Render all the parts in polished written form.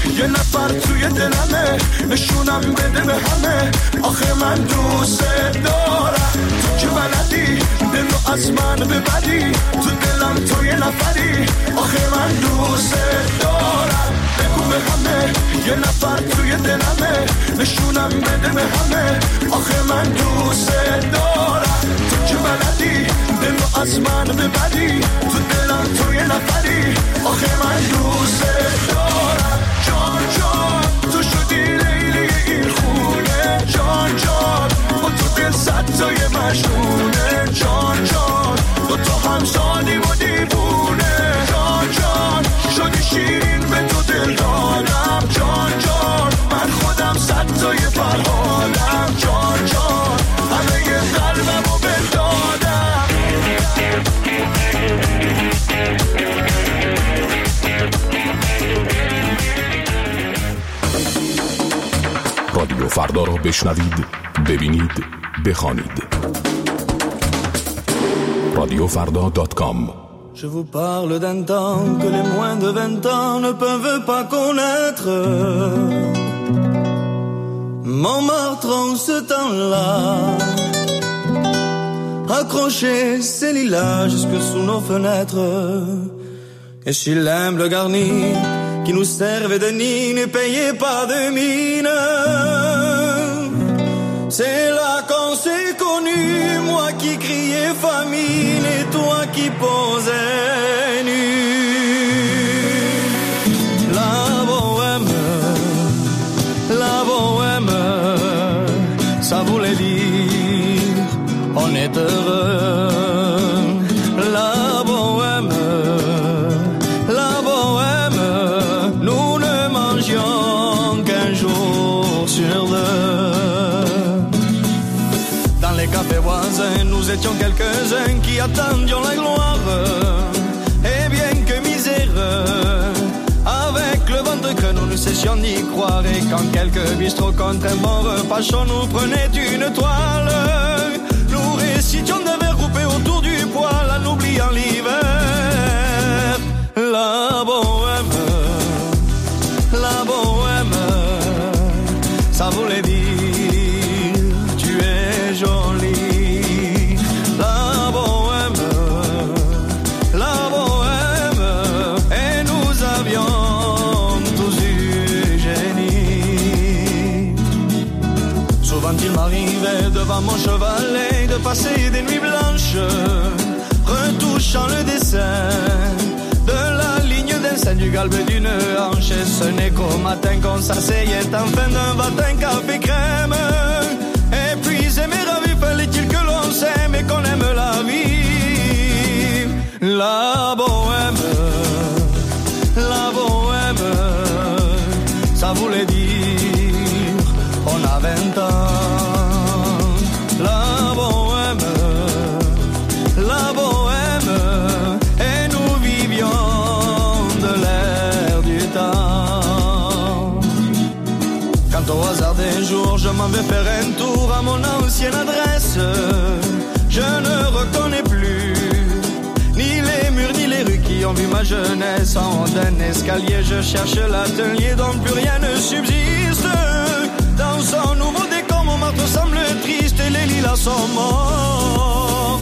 یه نفر توی دلمه نشونم بده به همه آخه من دوست دارم تو که بلدی دلو از من ببری تو دلم تو یه نفری آخه من دوست دارم بگو به همه یه نفر توی دلمه نشونم بده به همه آخه من دوست دارم تو که بلدی دلو از من ببری تو دلم تو یه نفری آخه من دوست دارم جان جان تو شدی لیلی این خونه جان جان با تو دل صد تای مجنونه جان جان با تو هم سادیم و دیوونه جان جان شدی شیرین به تو دل دادم جان جان من خودم صد تای فرهادم جان جان همه ی قلبم و بندادم رادیو فردا را بشنوید، ببینید، بخوانید. radiofrda.com. Je vous parle d'un temps que les moins de 20 ans ne peuvent pas connaître. Montmartre en ce temps-là, accrocher ses lilas jusque sous nos fenêtres. Et si l'humble garni qui nous servait de nid ne payait pas de mine, c'est là qu'on s'est connus, moi qui criais famine et toi qui posais nu. La bohème, ça voulait dire on est heureux. La bohème, nous ne mangions qu'un jour sur deux. Dans les cafés voisins, nous étions quelques-uns qui attendions la gloire. Et bien que misère, avec le ventre creux, nous ne cessions d'y croire. Et quand quelques bistrots contre un bon repas chaud nous prenaient une toile, nous récitions des vers groupés autour du poêle en oubliant l'hiver. La bohème, ça voulait dire tu es jolie. La bohème, et nous avions tous du génie. Souvent il m'arrivait devant mon chevalet de passer des nuits blanches, retouchant le dessin de la ligne d'un sein du galbe d'une hanche. Et ce n'est qu'au matin qu'on s'asseyait enfin d'un bâtin café crème. Et puis aimer la vie, fallait-il que l'on s'aime et qu'on aime la vie. La bohème, ça voulait dire on a 20 ans. La bohème, et nous vivions de l'air du temps. Quand au hasard des jours je m'en vais faire un tour à mon ancienne adresse, je ne reconnais plus ni les murs ni les rues qui ont vu ma jeunesse. En haut d'un escalier je cherche l'atelier dont plus rien ne subsiste. Dans son nouveau décor Montmartre semble triste et les lilas sont morts.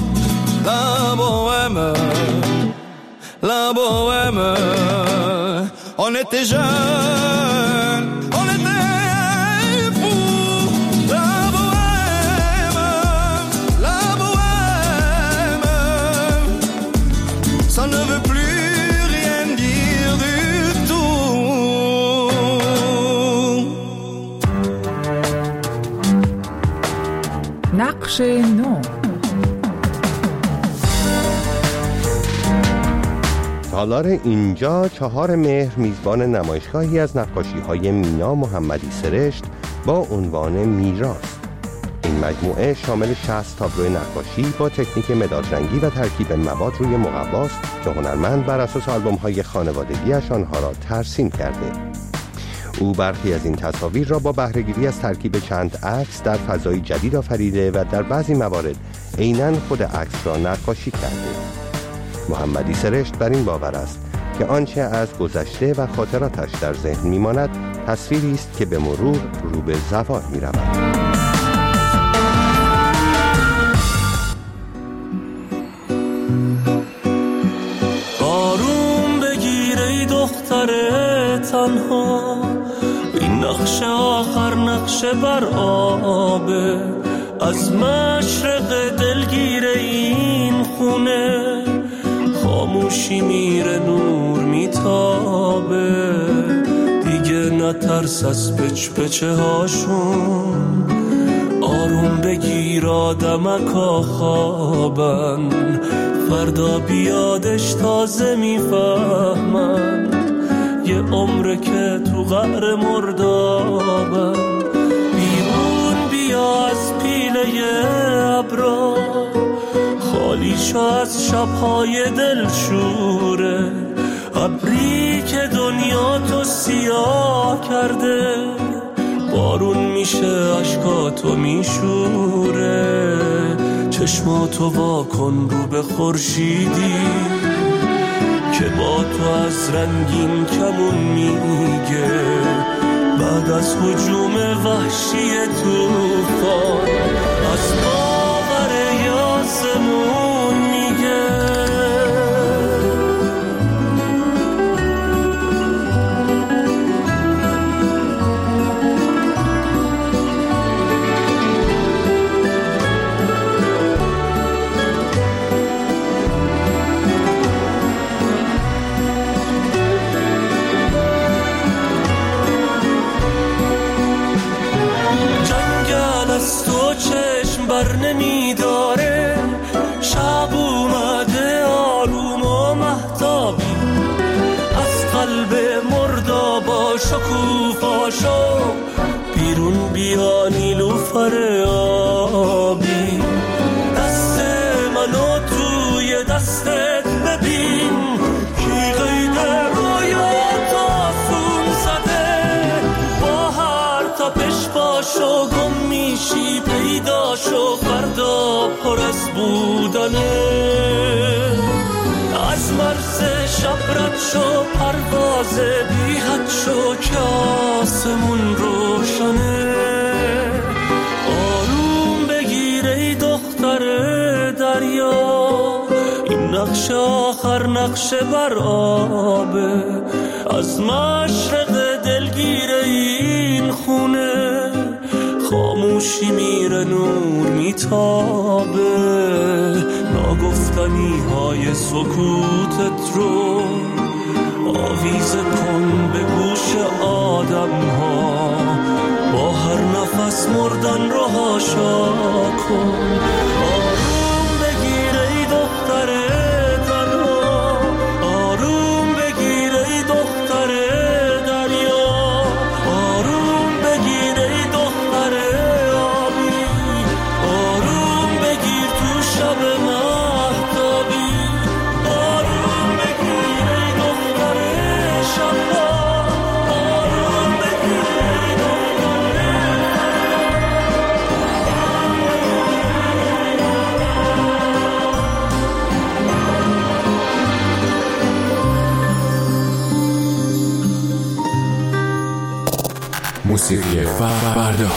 La bohème, on était jeunes, on était fous. La bohème, ça ne veut plus rien dire du tout. نقش نو. تالار اینجا 4 مهر میزبان نمایشگاهی از نقاشی‌های مینا محمدی سرشت با عنوان میراث. این مجموعه شامل 60 تابلو نقاشی با تکنیک مدادرنگی و ترکیب مواد روی مقواست که هنرمند بر اساس آلبوم‌های خانوادگی‌اش آنها را ترسیم کرده. او برخی از این تصاویر را با بهره‌گیری از ترکیب چند عکس در فضای جدید آفریده و در بعضی موارد عیناً خود عکس را نقاشی کرده. محمدی سرشت بر این باور است که آنچه از گذشته و خاطراتش در ذهن میماند تصویری است که به مرور رو به زوال می‌رود. آروم بگیر ای دختر تنها، این نقش آخر نقش بر آبه، از مشرق دلگیر این خونه خاموشی میره نور میتابه، دیگه نترس از پچ پچه هاشون، آروم بگیر آدمکا خوابن، فردا بیادش تازه میفهمن، یه عمره که تو قعر مردابن، بیرون بیا از پیله ابرا، خالی شو از شبهای دلشوره، ابری که دنیا تو سیاه کرده، بارون میشه عشقاتو میشوره، چشماتو واکن رو به خورشیدی که با تو از رنگین کمون میگه، بعد از هجوم وحشی طوفان از باور یاسمون میگه. بر نمیداره، شب اومده آروم و مهتابی، از قلب مردابا شکوفاشو بیرون بیا نیلوفر آبی، دست منو توی دستت ببین، کی قید رویات آسون زده، با هر تپش باشو گم میشی، پیداشو فردا پر از بودنه، از مرز شب رد شو پرواز بی حد شو که آسمون روشنه، آروم بگیر ای دختر دریا، این نقش آخر نقش بر آبه، از مشرق دلگیر این خونه خاموشی میره نور میتابه، ناگفتنی های سکوتت رو آویزه کن به گوش آدم ها، با هر نفس مردن رو هاشا کن، آروم بگیر ای دختر تنها، آروم بگیر ای دختر دریا، آروم بگیر ای دختر آبی، آروم بگیر تو شب مهتابی، آروم بگیر ای دختر شبا، آروم بگیر ای دختر. موسیقی فردا.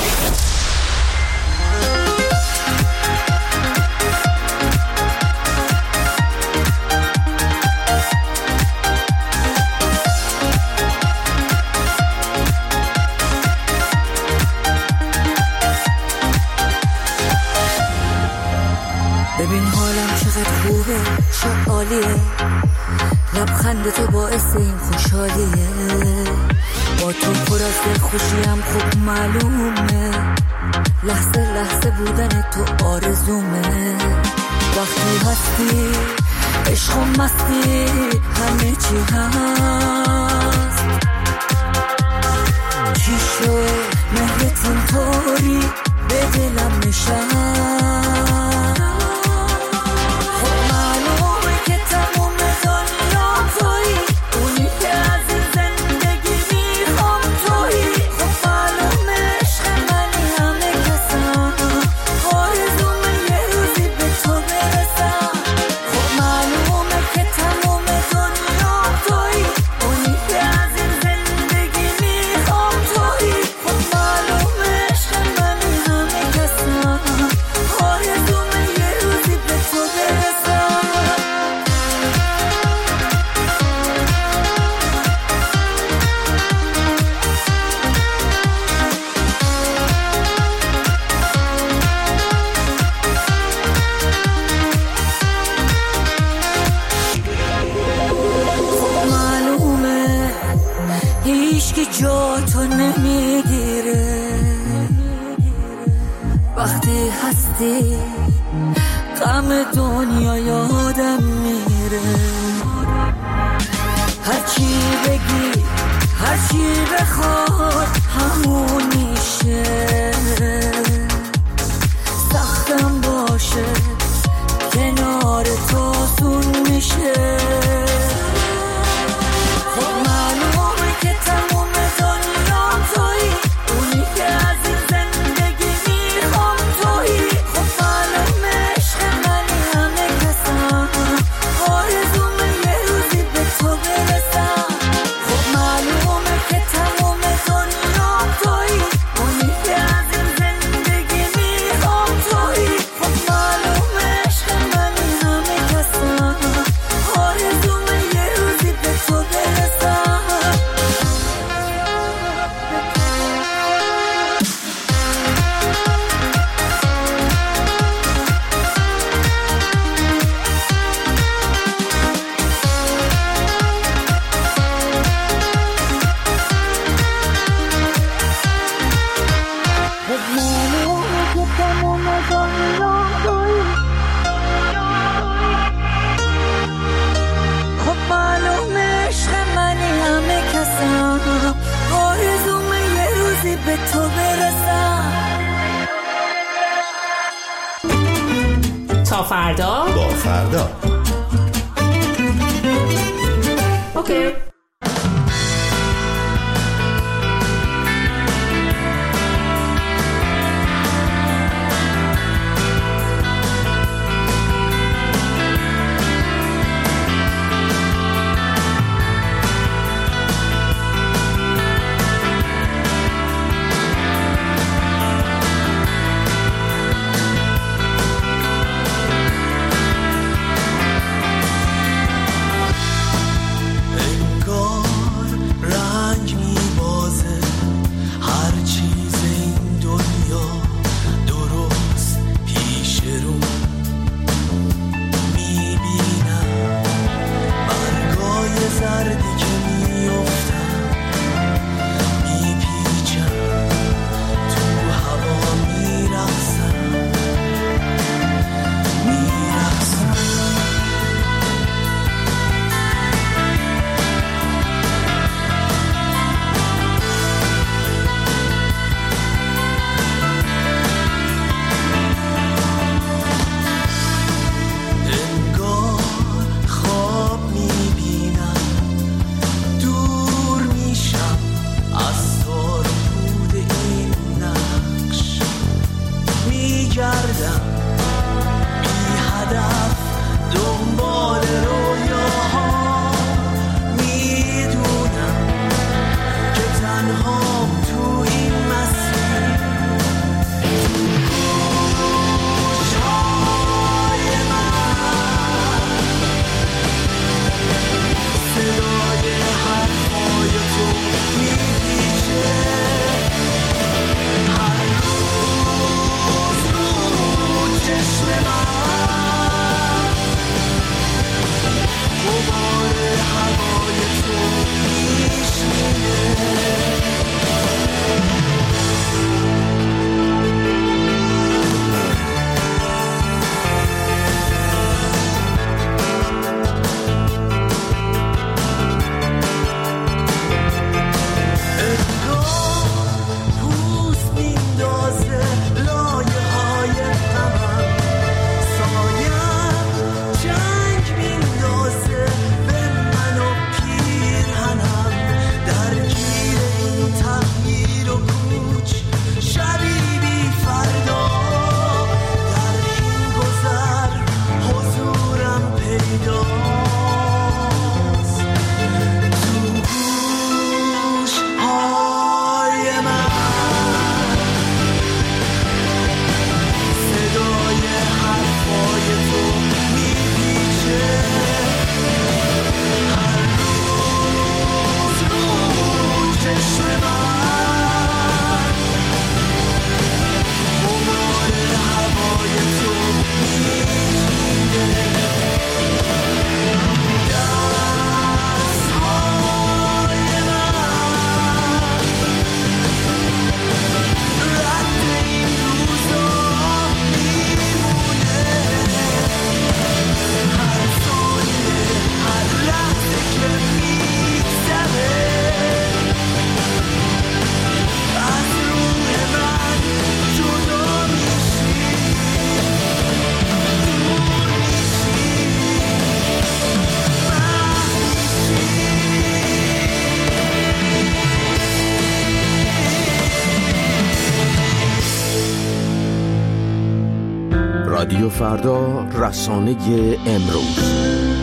ببین حالم چقدر خوبه، چه عالیه، لبخند تو باعث این خوشحالیه، با تو پر از دلخوشیم خوب معلومه، لحظه لحظه بودن تو آرزومه، وقتی هستی عشق و مستی همه چی هست، چی شد مهرت اینطوری به دلم نشست، توی هیچکی جا تو نمیگیره وقتی هستی غم دنیا یادم میره هرچی بگی هرچی بخواد همون میشه سختم باشه کنار تو سون میشه خب معلومه که تموم دنیا تویی اونی که از این زندگی میخوام تویی خب معلومه عشق منی همه کسم آرزومه یه روزی به تو برسم خب معلومه که تموم دنیا تویی اونی که از این زندگی میخوام تویی خب معلومه عشق منی همه کسم آرزومه یه روزی به تو برسم خب معلومه که تموم دنیا تویی خب معلومه عشق منی همه کسم آرزومه یه روزی به تو برسم تا فردا با فردا. اوکی. رادیو فردا، رسانه امروز.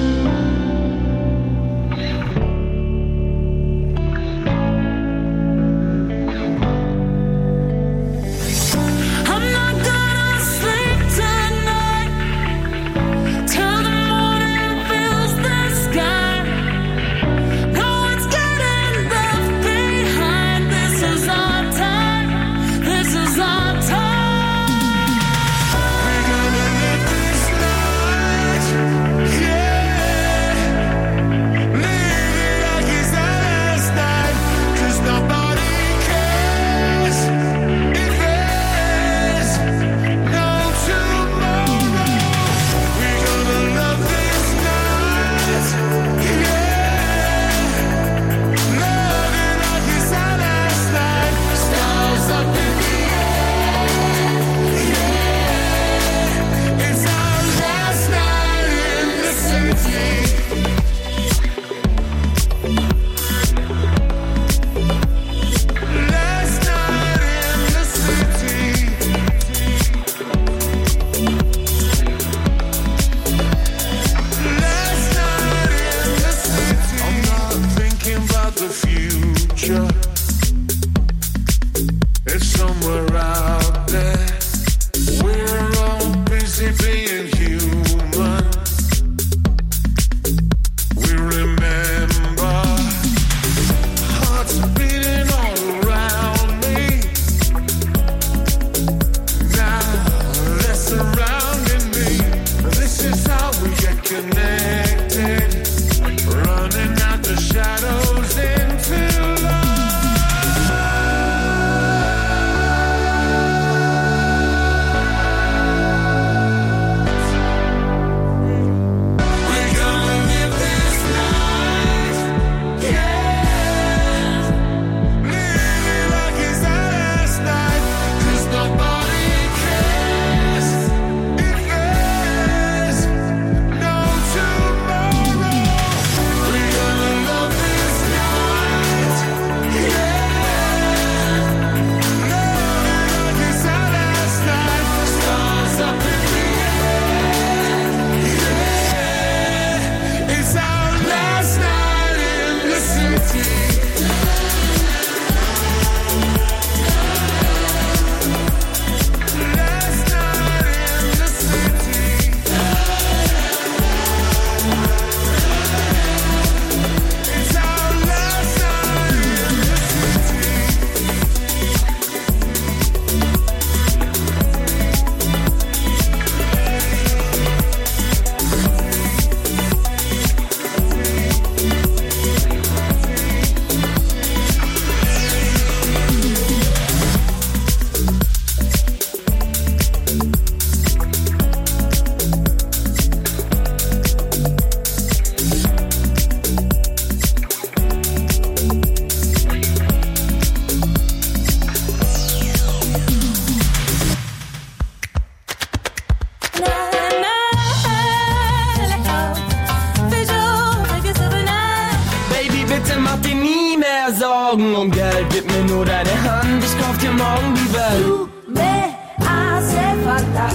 Um Geld, gib mir nur deine Hand, ich kauf dir morgen die Welt. Tu me hace falta,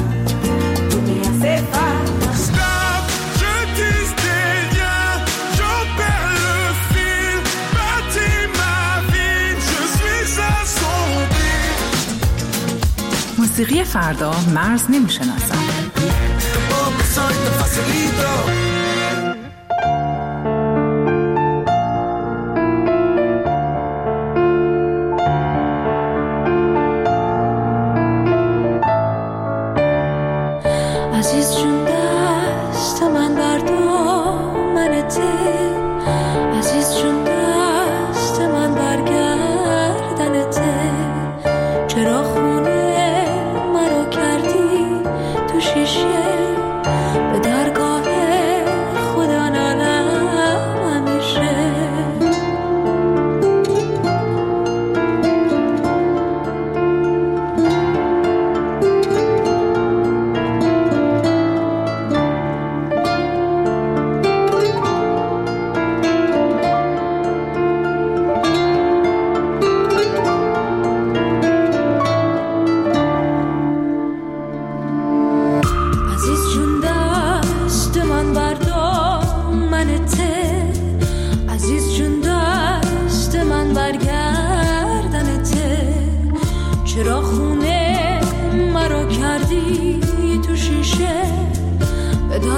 tu me hace falta. Stop, je tisse des liens, j'en perds le fil. Bâtis ma vie, je suis assombri. موسیقی فردا مرز نمیشناسد. عزیز جون دست من بردامنته، عزیز جون دست من برگردنته. چرا خونه مرا کردی تو شیشه، به درگاه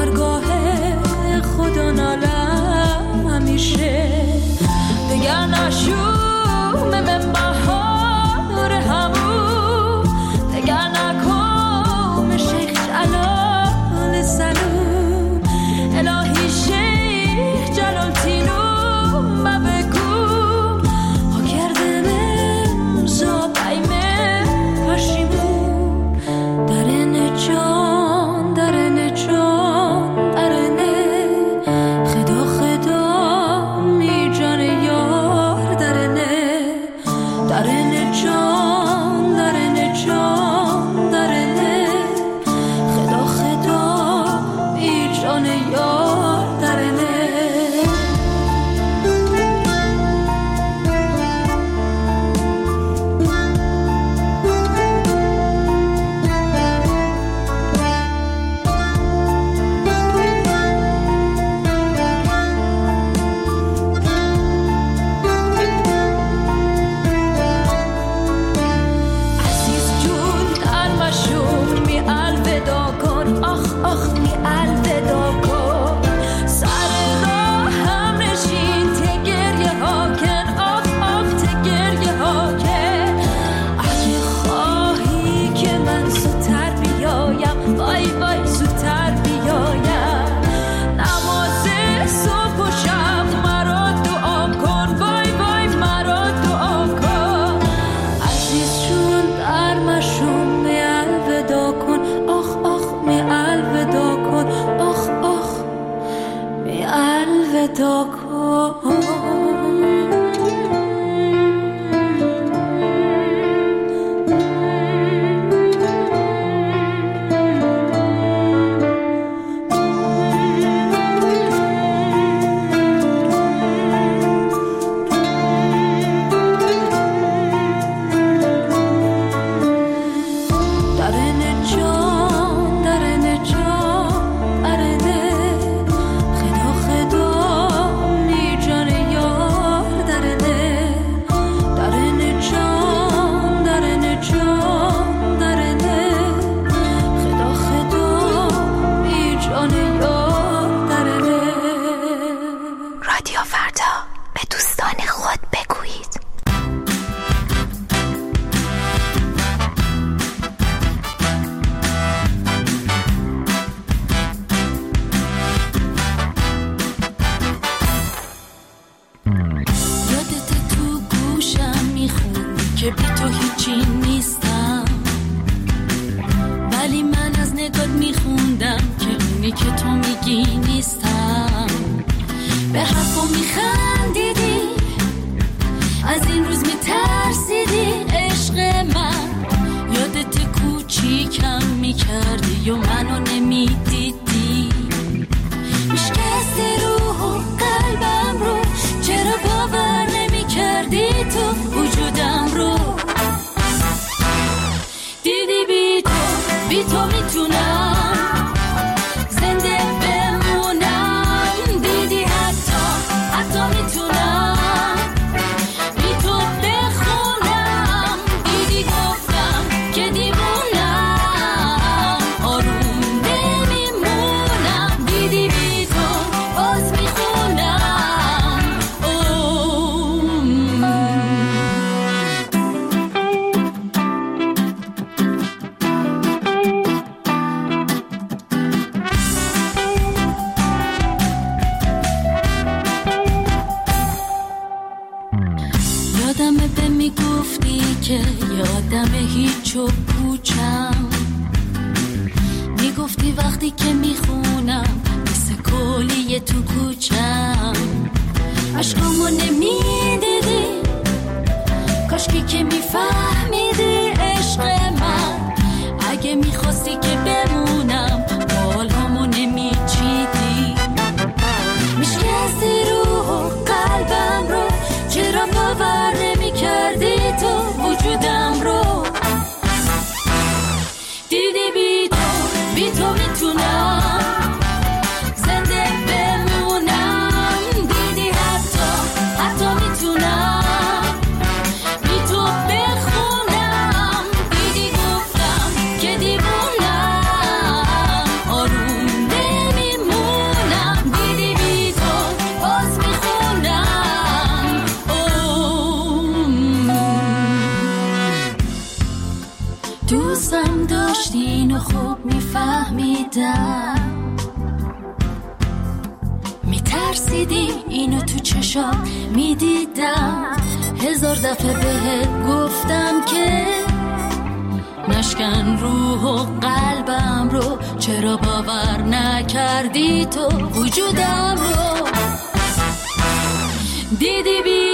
بارگاه خدا نالم همیشه دگر نشوم من بهار همون دگر نکام شیخ جلال سلوم الهی شیخ جلال تینوم و بگو ها کردم امزا بایمه پشیمون درن جان درن جان درنه خدا خدا می جان یار درنه درن جان درن جان درنه خدا خدا می جان یار درنه عزیز جون در مشوم می الودا کن آخ آخ می الودا کن سر راه هم نشین تگریه ها کن آخ آخ تگریه ها کن اگه خواهی که من زودتر بیایم وای وای زودتر بیایم نماز صبح و شب مرا دعا کن وای وای مرا دعا کن عزیز جون در مشوم می الودا کن آخ آخ می الودا کن آخ آخ می الودا کن درن جان درن جان درنه خدا خدا می جان یار درنه درن جان درن جان درنه خدا خدا می جان یار درنه رادیو فردا به دوستان خود بگویید. یادت تو گوشم میخون که بی تو هیچی نیستم ولی من از نگات میخوندم که اونی که تو میگی نیستم به حرفم میخندیدی از این روز میترسیدی عشق من یادت کوچیکم میکردی و منو نمیدیدی میشکستی روح و قلبم رو چرا باور نمیکردی تو وجودم رو دیدی بی تو میتونم زنده بمونم دیدی حتی میتونم بی تو بخونم دیدی گفتم که دیوونم آروم نمیمونم دیدی بی تو باز میخونم یادمه به میگفتی که یادمه هیچ و پوچم میگفتی وقتی که میخونم مثل کلیه تو کوچم عشقامو نمیدیدی کاشکی که میفهمیدی عشق من اگه میخواستی که بمونم بالامو نمیچیدی میشکستی روح و قلبم رو چرا باور نمیکردی تو وجودم رو دیدی بی تو میتونم زنده بمونم دیدی حتی بودم، میترسیدی اینو تو چشام میدیدم، 1000 دفعه بهت گفتم که نشکن روح و قلبم رو، چرا باور نکردی تو وجودم رو؟ دیدی بی